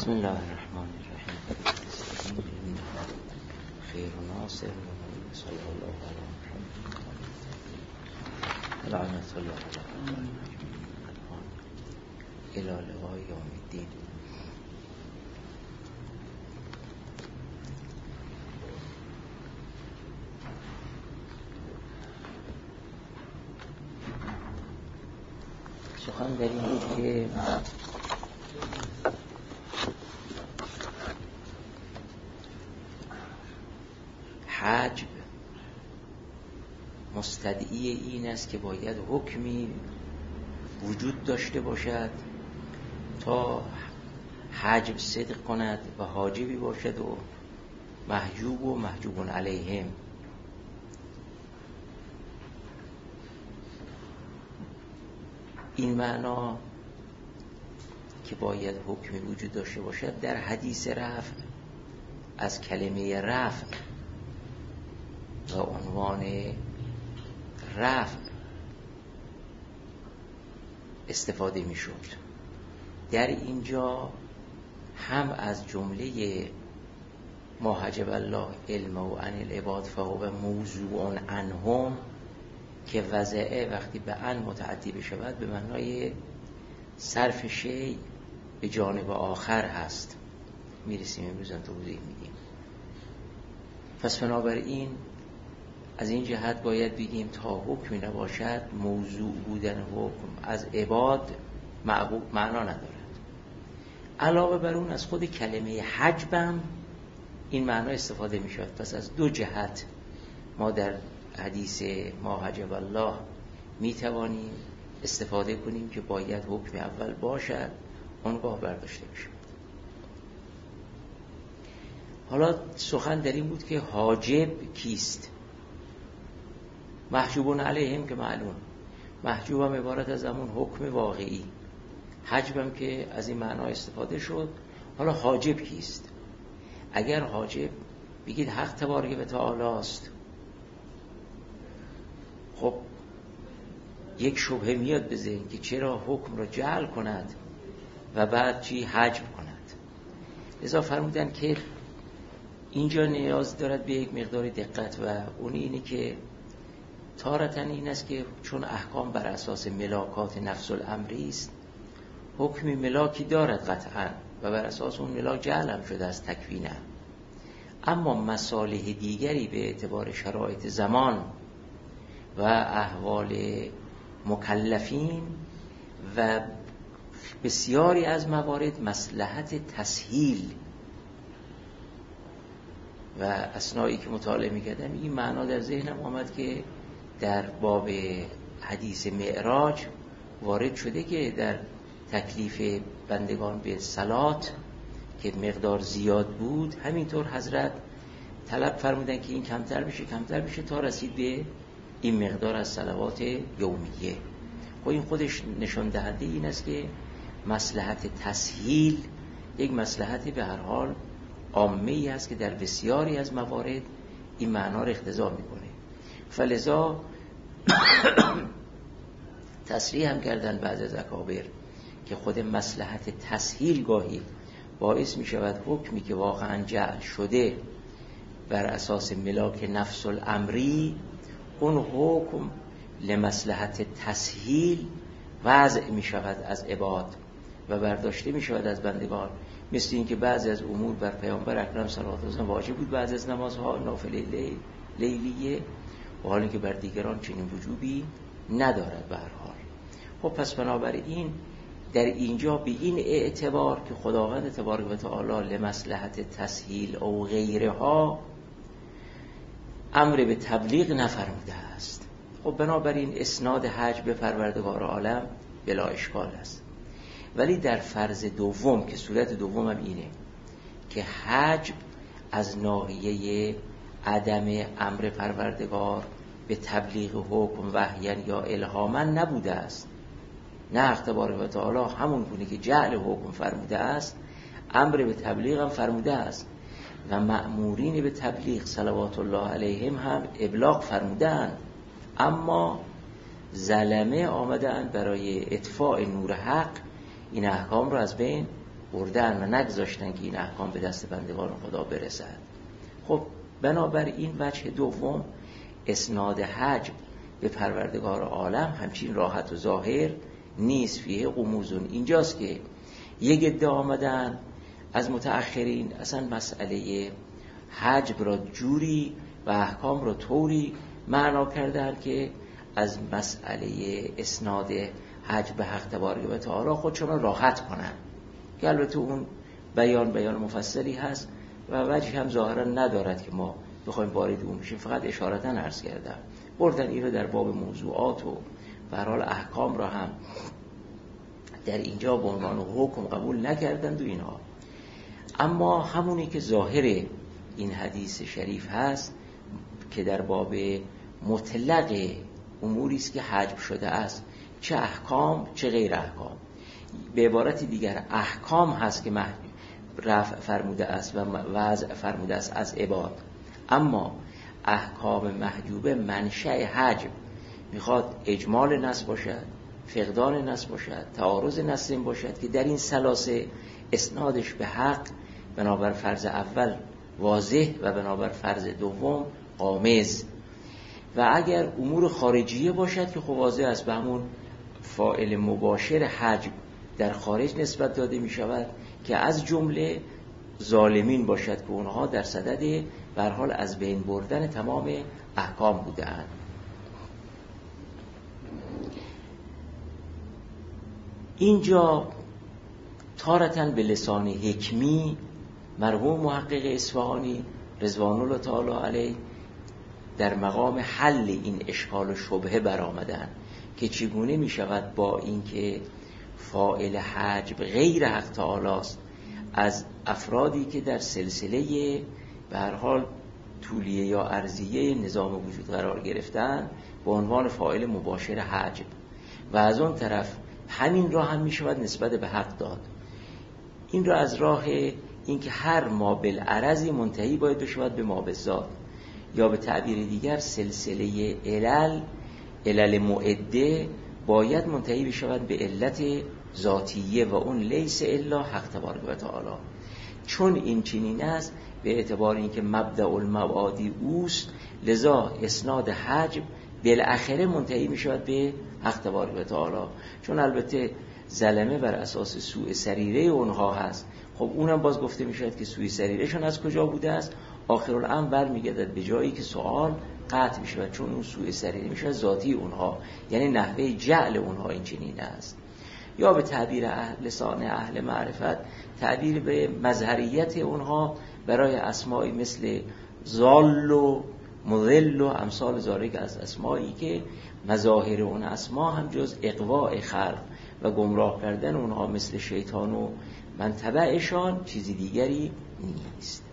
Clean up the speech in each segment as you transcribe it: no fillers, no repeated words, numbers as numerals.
بسم الله الرحمن الرحیم. خیر و ناصر و صلی الله علیه و لعنت الله علی لقاء یوم الدین. سخن در این بود که حجب مستدعی این است که باید حکمی وجود داشته باشد تا حجب صدق کند و حاجبی باشد و محجوب علیهم. این معنا که باید حکمی وجود داشته باشد در حدیث رفع از کلمه رفع و عنوان رفع استفاده می شد. در اینجا هم از جمله ما حجب الله علمه عن العباد فهو موضوع عنهم که وضعه وقتی به ان متعدی بشود به معنای صرف شیء به جانب آخر هست. میرسیم امروز توضیح میدیم. پس بنابراین از این جهت باید بگیم تا حکمی نباشد موضوع بودن حکم از عباد معنا ندارد. علاوه بر اون از خود کلمه حجبم این معنا استفاده می شود. پس از دو جهت ما در حدیث ما حجب الله می توانیم استفاده کنیم که باید حکم اول باشد آنگاه برداشته می شود. حالا سخن در این بود که حاجب کیست؟ محجوبون علیهم که معلوم، محجوب هم عبارت از همون حکم واقعی، حجب هم که از این معنا استفاده شد. حالا حاجب کیست؟ اگر حاجب بگید حق تبارک و تعالی است، خب یک شبهه میاد به ذهن که چرا حکم را جعل کند و بعد چی حجب کند. لذا فرمودن که اینجا نیاز دارد به یک مقدار دقت و اون اینه که تارتاً این است که چون احکام بر اساس ملاکات نفس الامری است، حکمی ملاکی دارد قطعاً و بر اساس اون ملاک جعل هم شده از تکوینه، اما مصالح دیگری به اعتبار شرایط زمان و احوال مکلفین و بسیاری از موارد مصلحت تسهیل و اثنایی که مطالعه می‌کردم این معنا در ذهنم آمد که در باب حدیث معراج وارد شده که در تکلیف بندگان به صلات که مقدار زیاد بود، همینطور حضرت طلب فرمودن که این کمتر بشه تا رسید به این مقدار از صلوات یومیه. و این خودش نشان دهنده این است که مصلحت تسهیل یک مصلحت به هر حال عامه‌ای است که در بسیاری از موارد این معنا را اقتضا میکنه. فلذا تصریح هم کردن بعض از اکابر که خود مصلحت تسهیل گاهی باعث می شود حکمی که واقعا جعل شده بر اساس ملاک نفس الامری، اون حکم لمصلحت تسهیل وضع می شود از عباد و برداشته می شود از بندگان. مثل این که بعضی از امور بر پیامبر اکرم صلی الله علیه و سلم واجب بود، بعضی از نمازها نافله لیلیه، و حالی که بر دیگران چنین وجوبی ندارد به هر حال. خب پس بنابراین در اینجا به این اعتبار که خداوند تبارک و تعالی لمصلحت تسهیل او غیرها امر به تبلیغ نفرموده است، خب بنابراین اسناد حج به پروردگار عالم بلا اشکال است. ولی در فرض دوم که صورت دوم هم اینه که حج از ناحیه عدم امر پروردگار به تبلیغ حکم وحیاً یا الهاماً نبوده است، نه حق تبارک و تعالی همون گونه که جعل حکم فرموده است امر به تبلیغ هم فرموده است و مأمورین به تبلیغ صلوات الله علیهم هم ابلاغ فرمودند، اما ظلمه آمدند برای اطفاء نور حق این احکام را از بین بردن و نگذاشتن که این احکام به دست بندگان خدا برسد. خب بنابراین وجه دوم، اسناد حجب به پروردگار عالم همچین راحت و ظاهر نیست، فیه غموزون. اینجاست که یک عده آمدن از متأخرین اصلا مسئله حجب را جوری و احکام را طوری معنا کردن که از مسئله اسناد حجب به حق تبارک و تعالی خودشون راحت کنن، که البته اون بیان مفصلی هست و وجه هم ظاهرا ندارد که ما بخوایم وارد اون بشیم، فقط اشارتا عرض کردم. بردن این رو در باب موضوعات و به هر حال احکام را هم در اینجا به عنوان حکم قبول نکردند و اینها. اما همونی که ظاهر این حدیث شریف هست که در باب مطلق اموری است که حجب شده است، چه احکام چه غیر احکام، به عبارت دیگر احکام هست که رفع فرموده است و وضع فرموده است از عباد، اما احکام محجوبه منشأ حجب میخواد اجمال نص باشد، فقدان نص باشد، تعارض نص باشد که در این ثلاثه اسنادش به حق بنابر فرض اول واضح و بنابر فرض دوم غامض، و اگر امور خارجیه باشد که خب واضح است، به همون فاعل مباشر حجب در خارج نسبت داده می شود که از جمله ظالمین باشد که اونها در صدد به هر حال از بین بردن تمام احکام بودند. اینجا تارتاً به لسان حکمی مرحوم محقق اصفهانی رضوان الله تعالی علیه در مقام حل این اشکال و شبهه برآمدن که چگونه می شود با اینکه فاعل حجب غیر حق تعالی است، از افرادی که در سلسله به هر حال طولیه یا عرضیه نظام وجود قرار گرفتن به عنوان فاعل مباشر حجب، و از اون طرف همین را هم می شود نسبت به حق داد. این را از راه اینکه هر ما بالعرضی منتهی باید بشود به ما بالذات، یا به تعبیر دیگر سلسله علل معده باید منتهی بشود به علت ذاتیه و اون لیس الا حق تبارک و تعالی. چون این چنین است، به اعتبار اینکه مبدأ المبادی اوست، لذا اسناد حجب بالاخره منتهی می شود به حق تبارک و تعالی. چون البته ظلمه بر اساس سوء سریره اونها هست، خب اونم باز گفته می شود که سوء سریرهشون از کجا بوده است، آخرالامر برمیگردد به جایی که سوال قطع می شود، چون اون سوء سریره می شود ذاتی اونها، یعنی نحوه جعل اونها این چنین است. یا به تعبیر لسان اهل معرفت، تعبیر به مظهریت اونها برای اسمایی مثل ضال و مضل و امثال ذالک از اسمایی که مظاهر اون اسما هم جز اغواء خلق و گمراه کردن اونها مثل شیطان و من تبعشان چیزی دیگری نیست.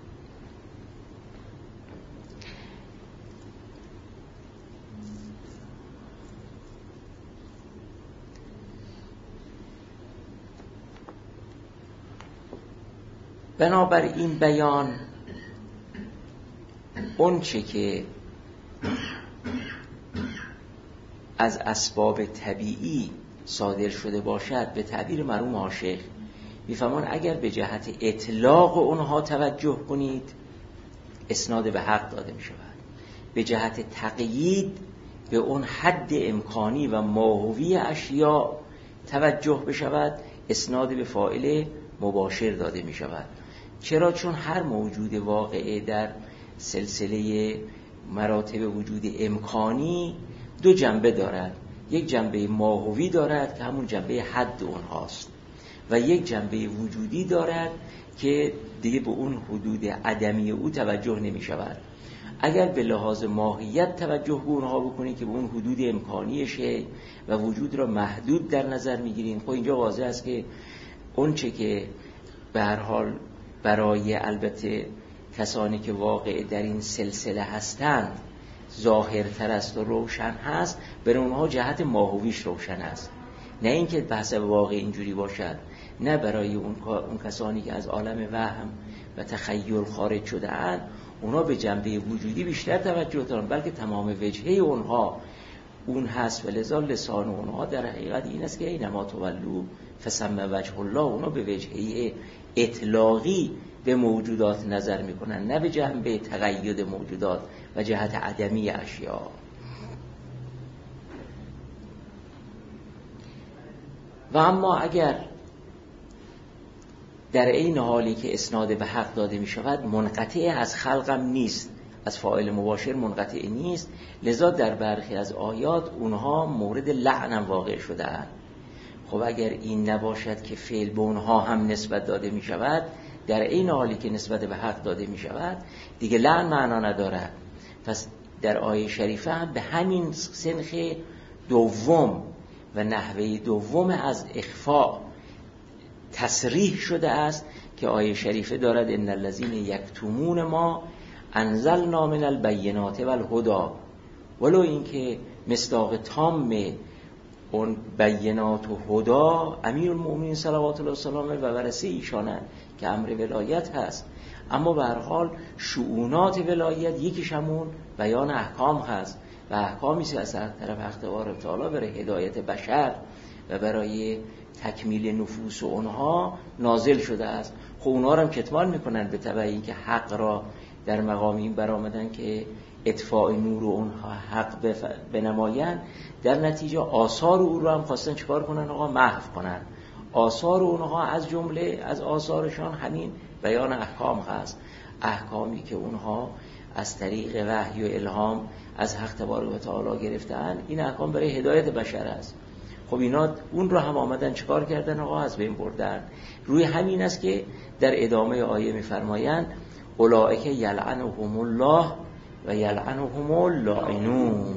بنابر این بیان اون چه که از اسباب طبیعی صادر شده باشد، به تعبیر مرحوم عاشق میفهمان اگر به جهت اطلاق اونها توجه کنید اسناد به حق داده می شود، به جهت تقیید به اون حد امکانی و ماهوی اشیاء توجه بشود اسناد به فاعل مباشر داده می شود. چرا؟ چون هر موجود واقعه در سلسله مراتب وجود امکانی دو جنبه دارد، یک جنبه ماهوی دارد که همون جنبه حد اونهاست، و یک جنبه وجودی دارد که دیگه به اون حدود عدمی او توجه نمی شود. اگر به لحاظ ماهیت توجه به اونها بکنید که به اون حدود امکانیشه و وجود را محدود در نظر میگیرین، خب اینجا واضح است که اون چه که به هر حال برای البته کسانی که واقع در این سلسله هستند ظاهرتر است و روشن هست، برای اونها جهت ماهویش روشن است، نه اینکه بحث واقع اینجوری باشد. نه برای اون کسانی که از عالم وهم و تخیل خارج شده اند، اونا به جنبه وجودی بیشتر توجه دارن، بلکه تمام وجهه اونها اون هست و لذا لسان اونها در حقیقت این است که اینما تولو فثم وجه الله، اونا به وجهه اطلاقی به موجودات نظر میکنن، نه به جنبه تقید موجودات و جهت عدمی اشیاء. و اما اگر در این حالی که اسناد به حق داده می شود منقطع از خلقم نیست، از فاعل مباشر منقطع نیست، لذا در برخی از آیات اونها مورد لعنم واقع شده اند. خب اگر این نباشد که فعل به اونها هم نسبت داده می شود، در این حالی که نسبت به حق داده می شود دیگه لعن معنا ندارد. پس در آیه شریفه هم به همین سنخ دوم و نحوه دوم از اخفاء تصریح شده است که آیه شریفه دارد ان الذین یکتمون ما انزلنا من البینات و الهدی، ولو اینکه مصداق تام اون بینات و هدا امیر المؤمنین صلوات الله و سلامه و ورثه ایشانند که امر ولایت هست، اما به هر حال شؤونات ولایت یکیش همون بیان احکام هست و احکامی است از طرف حق تبارک و تعالی برای هدایت بشر و برای تکمیل نفوس اونها نازل شده است. خب اونها رو هم کتمان میکنن به تبع اینکه حق را در مقام این برآمدن که اطفاء نور اونها حق بنمایند، در نتیجه آثار او رو هم خواستن چکار کنن؟ آقا محو کنن. آثار اونها از جمله از آثارشان همین بیان احکام هست، احکامی که اونها از طریق وحی و الهام از حق تبارک و تعالی گرفتن. این احکام برای هدایت بشر است. خب اینا اون رو هم آمدن چکار کردن؟ آقا از بین بردن. روی همین است که در ادامه آیه می‌فرمایند اولئک یلعنهم الله و یلعنهم اللاعنون.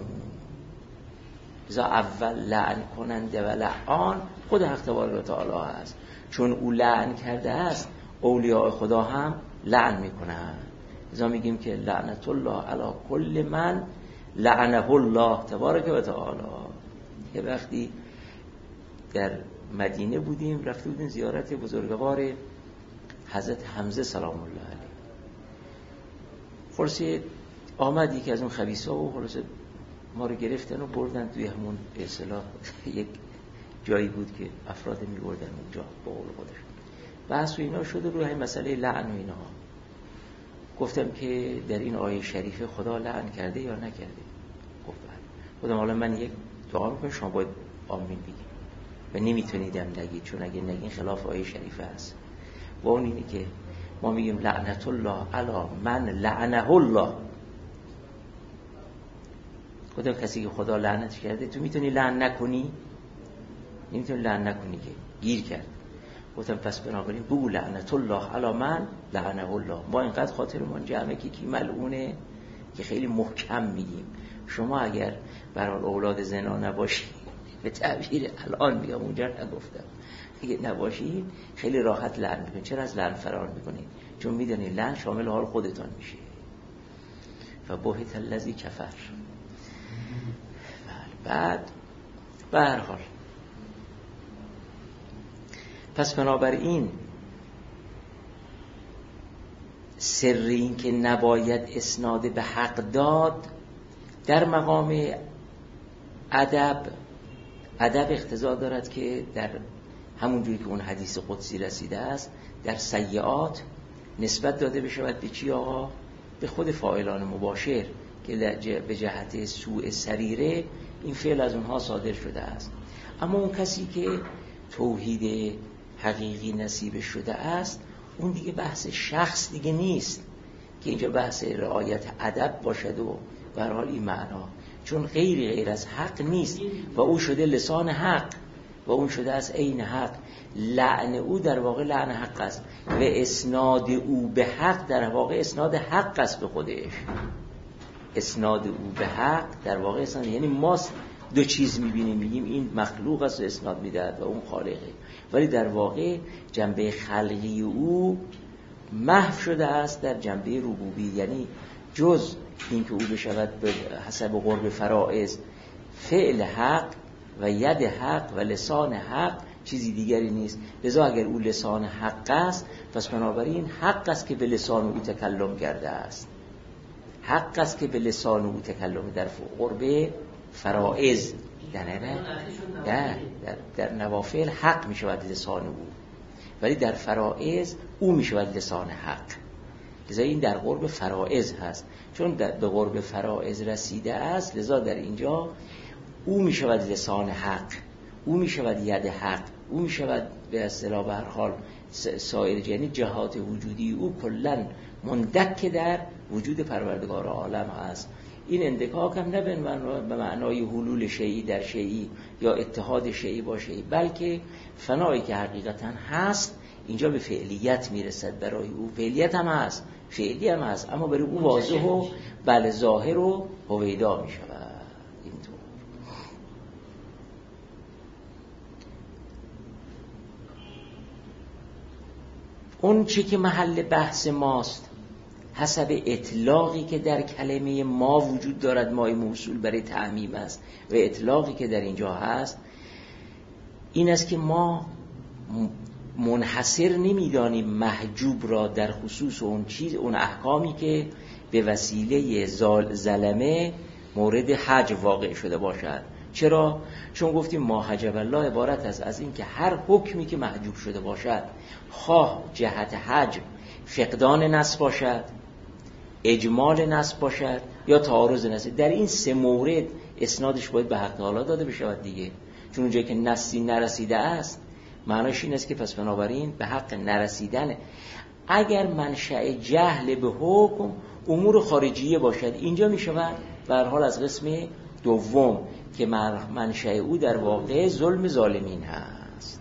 بذار اول لعن کننده و لعان خود حق تبارک و تعالی است، چون او لعن کرده است اولیاء خدا هم لعن میکنن. بذار میگیم که لعنت الله علی کل من لعنه الله تبارک و تعالی. یه وقتی در مدینه بودیم، رفته بودیم زیارت بزرگوار حضرت حمزه سلام الله علیه. خلاصه آمد یکی از اون خبیثا و خلاصه ما رو گرفتن و بردن توی همون به اصطلاح یک جایی بود که افراد می‌بردن اونجا با قول خودش. بحث و اینا شده روی همین مسئله لعن و اینا. گفتم که در این آیه شریفه خدا لعن کرده یا نکرده؟ گفت بله. گفتم حالا من یک دعا می‌کنم، شما باید آمین بگید و نمیتونیدم نگید، چون اگه نگین خلاف آیه شریفه است. و اون اینه که ما میگیم لعنت الله علی من لعنه الله. خدا کسی که خدا لعنتش کرده تو میتونی لعن نکنی؟ نمیتونی لعن نکنی که گیر کرد. گفتم پس بنابراین بگو لعنت الله علی من لعنه الله. ما اینقدر خاطرمان جمعه که کی ملعونه که خیلی محکم میگیم. شما اگر برای اولاد زنا نباشی، به تعبیر الان میگم اونجا نگفتم، اگه نباشی خیلی راحت لعن میکنید. چرا از لعن فرار میکنید؟ چون میدونید لعن شامل حال خودتان میشه. فبهت الذی کفر. بعد به هر حال پس بنابراین سر این که نباید اسناد به حق داد در مقام ادب اقتضا دارد که در همون جوری که اون حدیث قدسی رسیده است در سیئات نسبت داده بشود به چی آقا؟ به خود فاعلان مباشر که به جهت سوء سریره این فعل از اونها صادر شده است. اما اون کسی که توحید حقیقی نصیب شده است، اون دیگه بحث شخص دیگه نیست که اینجا بحث رعایت ادب باشد و به هر حال این معنا، چون غیر از حق نیست و او شده لسان حق و اون شده از عین حق. لعن او در واقع لعن حق است و اسناد او به حق در واقع اسناد حق است به خودش. اسناد او به حق در واقع اسناد، یعنی ما دو چیز میبینیم، میگیم این مخلوق است و اسناد میدهد و اون خالقه، ولی در واقع جنبه خلقی او محو شده است در جنبه ربوبی. یعنی جز این که او بشود به حسب قرب فرائض فعل حق و ید حق و لسان حق، چیزی دیگری نیست. لذا اگر او لسان حق است، پس بنابراین حق است که به لسان او تکلم کرده است، حق است که به لسان او تکلم در قرب فرائض در نوافل حق می شود لسان او، ولی در فرائض او می شود لسان حق. لذا این در قرب فرائض هست، چون به قرب فرائض رسیده است، لذا در اینجا او می شود لسان حق، او می شود ید حق، او می شود به اصطلاح به هر حال سایر، یعنی جهات وجودی او کلن مندک در وجود پروردگار عالم هست. این اندکاک هم نه به معنای حلول شیئی در شیئی یا اتحاد شیئی با شیئی، بلکه فنایی که حقیقتا هست اینجا به فعلیت میرسد. برای او فعلیت هم هست، فعلی هم هست، اما برای او واضح و بل ظاهر و هویدا می شود. اینطور اون چی که محل بحث ماست حسب اطلاقی که در کلمه ما وجود دارد، مای موصول برای تعمیم است، و اطلاقی که در اینجا هست این است که ما منحصر نمیدانیم محجوب را در خصوص اون احکامی که به وسیله ظلمه مورد حجب واقع شده باشد. چرا؟ چون گفتیم ما حجب الله عبارت است از این که هر حکمی که محجوب شده باشد، خواه جهت حجب فقدان نص باشد، اجمال نص باشد یا تعارض نص، در این سه مورد اسنادش باید به حق تعالی داده بشود دیگه. چون اونجایی که نصی نرسیده است معناش این است که پس بنابراین به حق نرسیدنه. اگر منشأ جهل به حکم امور خارجیه باشد، اینجا می شود به هر حال از قسم دوم که منشأ او در واقع ظلم ظالمین هست.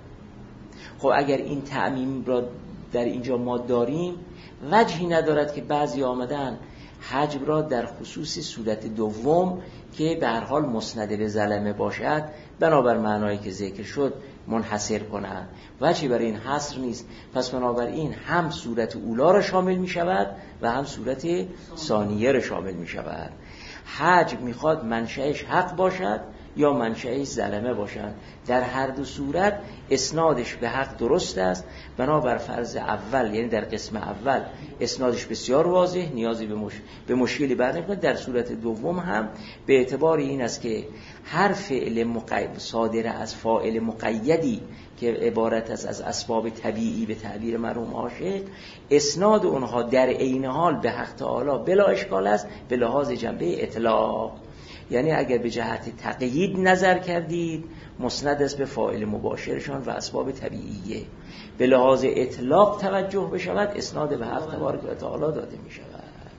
خب اگر این تعمیم را در اینجا ما داریم، وجهی ندارد که بعضی آمدن حجب را در خصوص صورت دوم که به هر حال مسند به ظلمه باشد بنابر معنایی که ذکر شد منحصر کنند. وجهی برای این حصر نیست. پس بنابراین هم صورت اولا را شامل می شود و هم صورت ثانیه را شامل می شود. حجب میخواد منشأش حق باشد یا منشأش ظلمه باشد، در هر دو صورت اسنادش به حق درست است. بنابر فرض اول، یعنی در قسم اول اسنادش بسیار واضح، نیازی به مشکلی بر نمی‌خورد. در صورت دوم هم به اعتبار این است که هر فعل صادر از فاعل مقیدی که عبارت است از اسباب طبیعی به تعبیر مرحوم عاشق، اسناد اونها در عین حال به حق تعالی بلا اشکال است به لحاظ جنبه اطلاق. یعنی اگر به جهت تقیید نظر کردید مسند است به فاعل مباشرشان و اسباب طبیعیه، به لحاظ اطلاق توجه بشود اسناد به حق تبارک و تعالی داده می شود.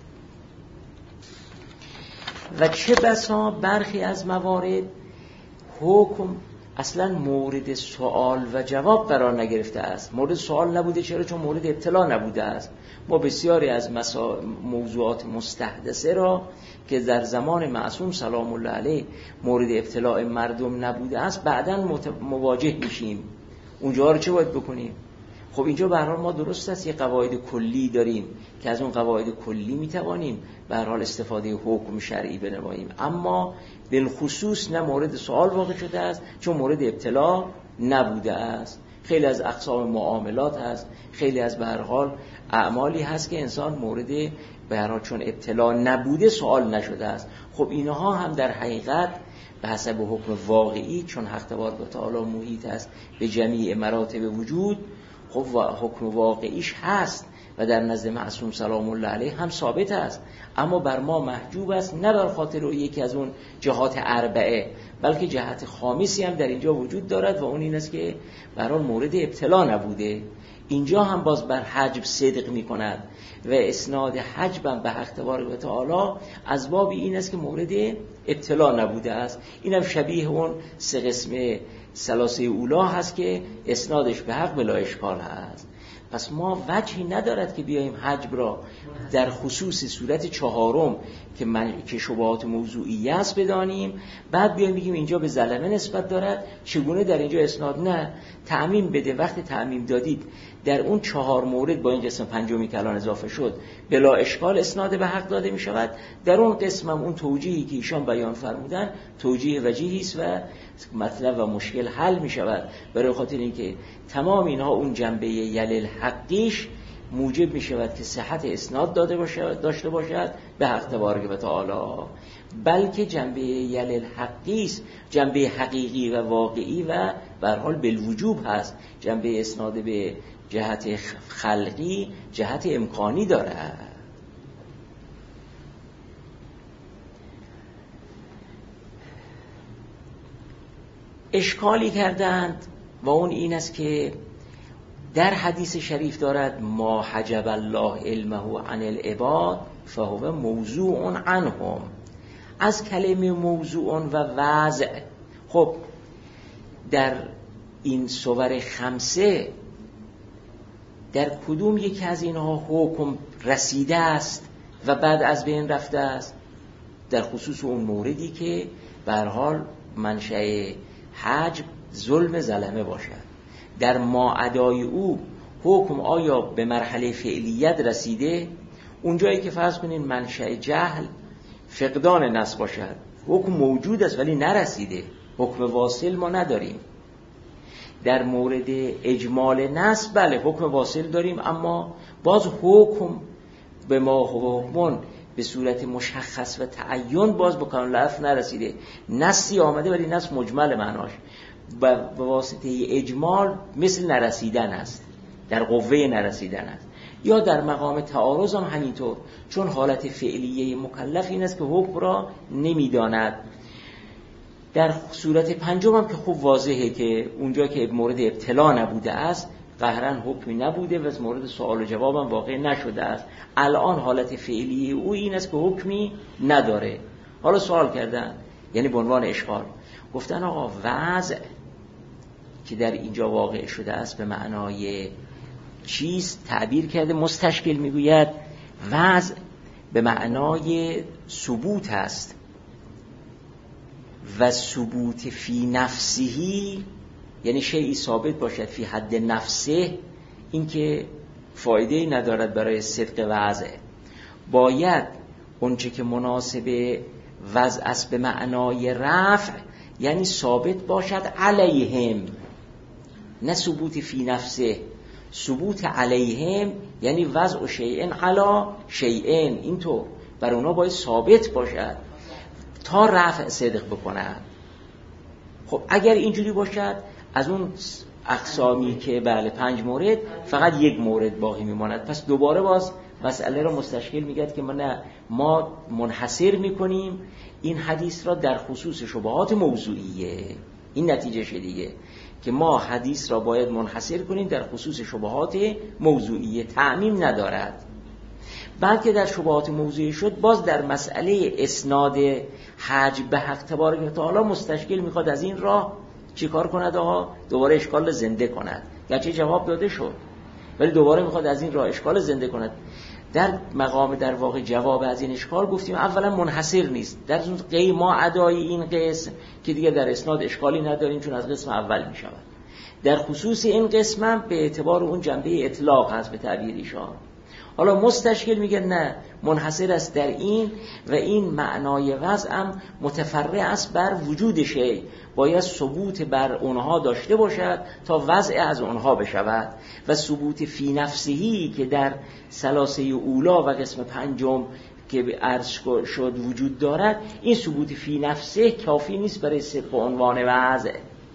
و چه بسا برخی از موارد حکم اصلا مورد سوال و جواب قرار نگرفته است. مورد سوال نبوده. چرا؟ چون مورد ابتلا نبوده است. ما بسیاری از موضوعات مستحدثه را که در زمان معصوم سلام الله علیه مورد ابتلاع مردم نبوده است بعداً مواجه میشیم. اونجا رو چه باید بکنیم؟ خب اینجا به هر حال ما درست است یه قواعد کلی داریم که از اون قواعد کلی میتوانیم به هر حال استفاده حکم شرعی بنماییم، اما بالخصوص نه مورد سوال واقع شده است چون مورد ابتلا نبوده است. خیلی از اقسام معاملات هست، خیلی از به هر حال اعمالی هست که انسان مورد به هر حال چون ابتلا نبوده سوال نشده است. خب اینها هم در حقیقت به حسب حکم واقعی چون حق تبارک و تعالی محیط است به جمیع مراتب وجود، خب حکم واقعیش هست و در نزد معصوم سلام الله علیه هم ثابت است، اما بر ما محجوب است نه بر خاطر یکی از اون جهات اربعه، بلکه جهت خامسی هم در اینجا وجود دارد و اون این است که برای مورد ابتلا نبوده. اینجا هم باز بر حجب صدق می کند و اسناد حجبم به حق تبارک و تعالی از باب این است که مورد ابتلا نبوده است. اینم شبیه اون سه قسم ثلاثه اولا هست که اسنادش به حق بلا اشکال هست. پس ما وجهی ندارد که بیاییم حجب را در خصوص صورت چهارم که شبهات موضوعی است بدانیم، بعد بیاییم بگیم اینجا به ظلمه نسبت دارد چگونه در اینجا اسناد. نه، تعمیم بده. وقتی تعمیم دادید در اون 4 مورد با این قسم پنجمی که الان اضافه شد بلا اشکال اسناد به حق داده می شود. در اون قسم هم اون توجیهی که ایشان بیان فرمودن توجیه وجیهی است و مطلب و مشکل حل می شود، برای خاطر اینکه تمام اینها اون جنبه یلل حقیش موجب می شود که صحت اسناد داشته باشد به حق تبارک و تعالی، بلکه جنبه یل الحقی است، جنبه حقیقی و واقعی و به هر حال بالوجوب هست. جنبه اسناد به جهت خلقی جهت امکانی دارد. اشکالی کردند و اون این است که در حدیث شریف دارد ما حجب الله علمه عن العباد فهو موضوع عنهم، از کلمه موضوع و وضع. خب در این صور خمسه در کدوم یکی از اینها حکم رسیده است و بعد از بین رفته است؟ در خصوص اون موردی که به هر حال منشأ حجب ظلم ظلمه باشد. در ما ادای او حکم آیا به مرحله فعلیت رسیده؟ اونجایی که فرض کنین منشأ جهل فقدان نص باشد، حکم موجود است ولی نرسیده، حکم واصل ما نداریم. در مورد اجمال نص بله حکم واصل داریم، اما باز حکم به ما حکمون به صورت مشخص و تعین باز به کامل لفظ نرسیده. نصی آمده ولی نص مجمل معناش به واسطه اجمال مثل نرسیدن است، در قوه نرسیدن است. یا در مقام تعارض هم همینطور، چون حالت فعلیه مکلف این است که حکم را نمیداند. در صورت پنجم هم که خوب واضحه که اونجا که مورد ابتلا نبوده است قهرن حکمی نبوده و از مورد سوال و جواب هم واقع نشده است. الان حالت فعلیه او این است که حکمی نداره. حالا سوال کردن، یعنی به عنوان اشکال گفتن آقا وضع که در اینجا واقع شده است به معنای چیز تعبیر کرده. مستشکل میگوید وضع به معنای ثبوت است و ثبوت فی نفسهی، یعنی شیئی ثابت باشد فی حد نفسه، این که فایده ندارد برای صدق وضع. باید اونچه که مناسب وضع است به معنای رفع، یعنی ثابت باشد علیهم، نه ثبوت فی نفسه. ثبوت علیهم یعنی وضع شیئن علی شیئن، اینطور بر اونا باید ثابت باشد تا رفع صدق بکنن. خب اگر اینجوری باشد از اون اقسامی که بله 5 مورد فقط 1 مورد باقی میماند. پس دوباره باز مسئله را مستشکل میگه که ما منحصر میکنیم این حدیث را در خصوص شبهات موضوعیه. این نتیجه دیگه که ما حدیث را باید منحصر کنیم در خصوص شبهات موضوعیه، تعمیم ندارد. بلکه در شبهات موضوعی شد باز در مسئله اسناد حج به حق تبارک و تعالی مستشکل میخواد از این راه چی کار کند؟ دوباره اشکال زنده کند. گرچه جواب داده شد ولی دوباره میخواد از این راه اشکال زنده کند. در مقام در واقع جواب از این اشکال گفتیم اولا منحصر نیست در ما ادای این قسم که دیگه در اسناد اشکالی نداریم چون از قسم اول میشود. در خصوص این قسم هم به اعتبار اون جنبه اطلاق هست به تعبیر ایشان. حالا مستشکل میگه نه، منحصر است در این و این معنای وضع هم متفرع است بر وجود شیء، باید ثبوت بر اونها داشته باشد تا وضع از اونها بشود. و ثبوت فی نفسهی که در ثلاثه اولا و قسم پنجم که عرض شد وجود دارد، این ثبوت فی نفسه کافی نیست برای صدق عنوان وضع.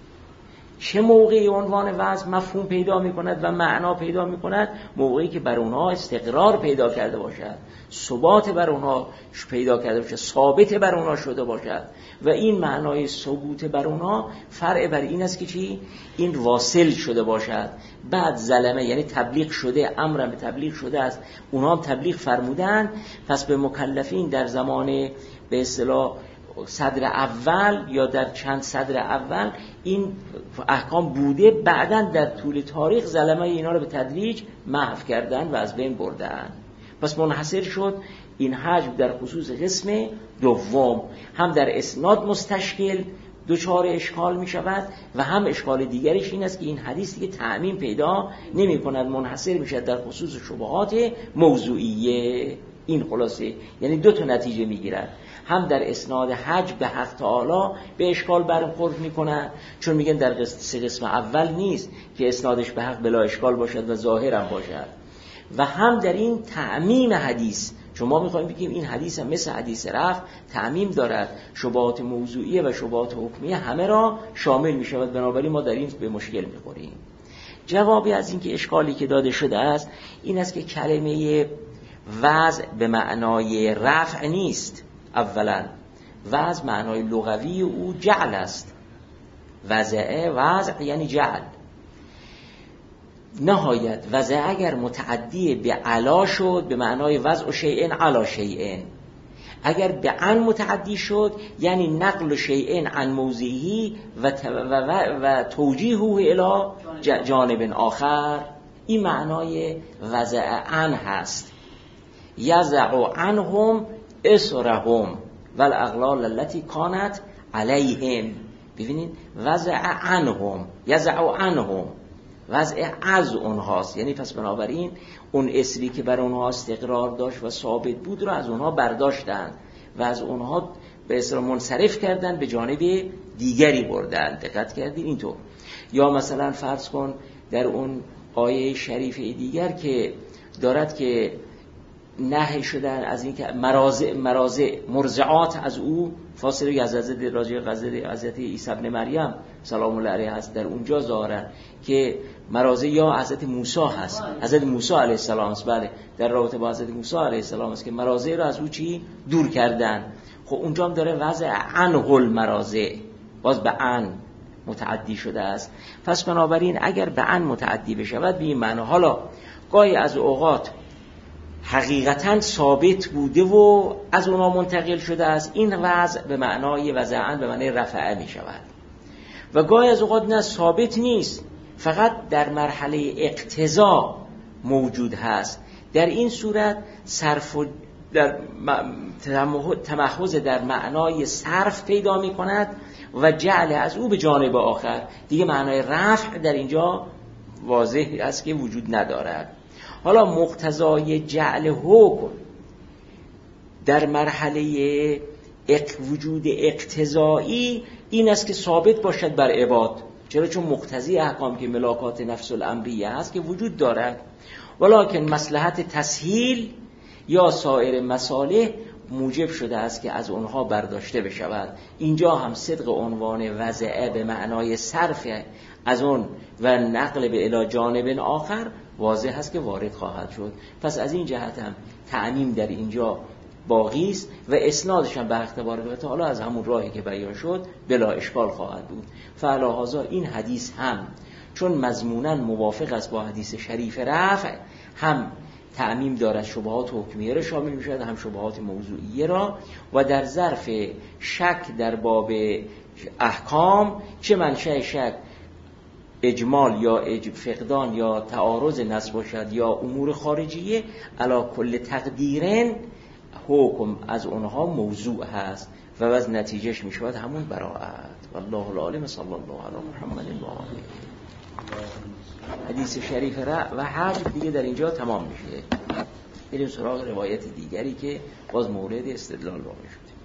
چه موقعی عنوان وضع مفهوم پیدا می کند و معنا پیدا می کند؟ موقعی که بر اونها استقرار پیدا کرده باشد، ثبات بر اونها پیدا کرده باشد، ثابت بر اونها شده باشد. و این معنای ثبوت بر اونها فرع بر این است که چی؟ این واصل شده باشد. بعد زلمه یعنی تبلیغ شده، امر به تبلیغ شده است، اونها هم تبلیغ فرمودن. پس به مکلفین در زمان به اصطلاح صدر اول یا در چند صدر اول این احکام بوده، بعداً در طول تاریخ زلمه اینا رو به تدریج محو کردن و از بین بردن. پس منحصر شد این حجب در خصوص قسم دوم، هم در اسناد مستشکل دچار اشکال می شود و هم اشکال دیگرش این است که این حدیث دیگه تعمیم پیدا نمی کند، منحصر می شود در خصوص شبهات موضوعیه. این خلاصه یعنی 2 نتیجه می گیرد، هم در اسناد حج به حق تعالی به اشکال برخورد میکنن چون میگن در قسم اول نیست که اسنادش به حق بلا اشکال باشد و ظاهرم باشد، و هم در این تعمیم حدیث. شما میخوایم بگیم این حدیث هم مثل حدیث رفع تعمیم دارد، شبهات موضوعیه و شبهات حکمیه همه را شامل میشود، بنابراین ما در این به مشکل میخوریم. جوابی از این که اشکالی که داده شده است این است که کلمه وضع به معنای رفع نیست. اولا وضع معنای لغوی او جعل است. وضع یعنی جعل. نهایت وضع اگر متعدی به علا شد به معنای وضع شیئن علا شیئن، اگر به عن متعدی شد یعنی نقل شیئن عن موضعی و توجیهه الی جانب آخر. این معنای وضع عن هست. یضع عنهم اسرهم والاغلال التي كانت علیهم. ببینید وضع عنهم، یضع عنهم، وضع از اونهاست، یعنی پس بنابراین اون اسری که بر اونها استقرار داشت و ثابت بود رو از اونها برداشتن و از اونها به اصطلاح منصرف کردن به جانب دیگری بردن. دقت کردین اینطور؟ یا مثلا فرض کن در اون آیه شریفه دیگر که دارد که نهی شدن از این که مرضعات از او فاصله از حضرت راجع حضرت عیسی ابن مریم سلام الله علیه هست، در اونجا ظاهرا که مراضع یا حضرت موسی هست، حضرت موسی علیه السلام است. بله در رابطه با حضرت موسی علیه السلام است که مراضع را از او چی دور کردن. خب اونجا هم داره وضع عنه المراضع، باز به عن متعدی شده است. پس بنابراین اگر به عن متعدی بشود به این معنی. حالا گاهی از اوقات حقیقتاً ثابت بوده و از اونا منتقل شده است، این وضع به معنای وضعاً به معنای رفعه می شود. و گاهی از اوقات نه ثابت نیست، فقط در مرحله اقتضا موجود هست. در این صورت صرف در تمحض در معنای صرف پیدا می کند و جعل از او به جانب آخر. دیگه معنای رفع در اینجا واضح است که وجود ندارد. حالا مقتضای جعل حکم در مرحله وجود اقتضایی این است که ثابت باشد بر عباد. چرا؟ چون مقتضی احکام که ملاکات نفس الامریه هست که وجود دارد، ولکن مصلحت تسهیل یا سایر مصالح موجب شده است که از اونها برداشته بشود. اینجا هم صدق عنوان وضعه به معنای صرف از اون و نقل به الی جانب آخر واضح هست که وارد خواهد شد. پس از این جهت هم تعمیم در اینجا باقی است و اسنادش هم به حق تبارک و تعالی از همون راهی که بیان شد بلا اشکال خواهد بود. فعلاهذا این حدیث هم چون مضمونا موافق است با حدیث شریف رفع، هم تعمیم دارد شبهات حکمیه را شامل می شود، هم شبهات موضوعیه را، و در ظرف شک در باب احکام چه منشأ شک اجمال یا فقدان یا تعارض نص باشد یا امور خارجیه، علی کل تقدیرن حکم از اونها موضوع هست و از نتیجهش می شود همون براءت. والله العالم. صلی الله علی محمد و آله. حدیث شریف و حج دیگه در اینجا تمام میشه. بریم سراغ روایت دیگری که باز مورد استدلال واقع شده.